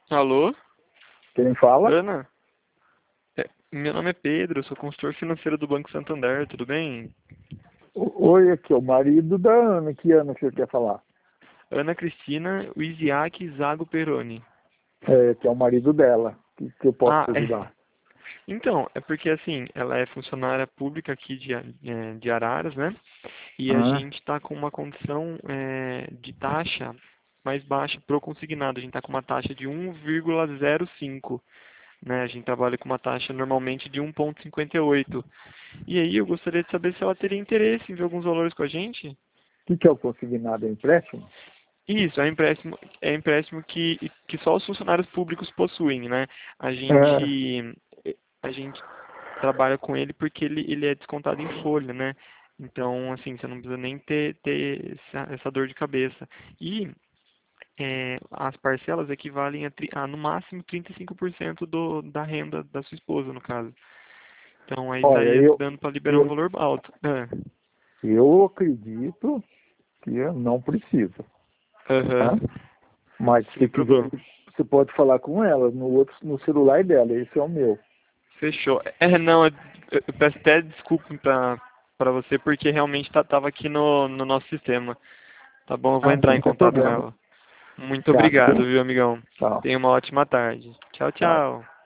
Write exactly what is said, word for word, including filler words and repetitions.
Alô? Quem fala? Ana? É, meu nome é Pedro, eu sou consultor financeiro do Banco Santander, tudo bem? O- Oi, aqui é o marido da Ana. Que Ana que você quer falar? Ana Cristina Wisiak Zago Peroni. É, que é o marido dela. Que, que eu posso Ah, te é. ajudar? Então, é porque assim, ela é funcionária pública aqui de, é, de Araras, né? E a Ah, gente está com uma condição é, de taxa mais baixa pro consignado. A gente está com uma taxa de um vírgula zero cinco, né? A gente trabalha com uma taxa normalmente de um vírgula cinquenta e oito. E aí eu gostaria de saber se ela teria interesse em ver alguns valores com a gente. o que, que é o consignado? É empréstimo? Isso, é empréstimo, é empréstimo que, que só os funcionários públicos possuem, né? A Ah, gente, a gente trabalha com ele porque ele, ele é descontado em folha, né? Então, assim, você não precisa nem ter, ter essa, essa dor de cabeça. E é, as parcelas equivalem a, tri- a, no máximo trinta e cinco por cento do, da renda da sua esposa, no caso. Então, aí olha, estaria eu, dando para liberar um eu, valor alto. É. eu acredito que eu não precisa, Aham. tá? Mas se Sem quiser, problema. você pode falar com ela no outro, no celular dela. Esse é o meu. Fechou. É, não, eu, eu peço até desculpa pra, pra você, porque realmente tá, tava aqui no, no nosso sistema. Tá bom? Eu vou Ah, entrar em não tem contato com problema. ela. Muito Tá, obrigado, tem? viu, amigão? Tchau. Tenha uma ótima tarde. Tchau, Tchau. tchau.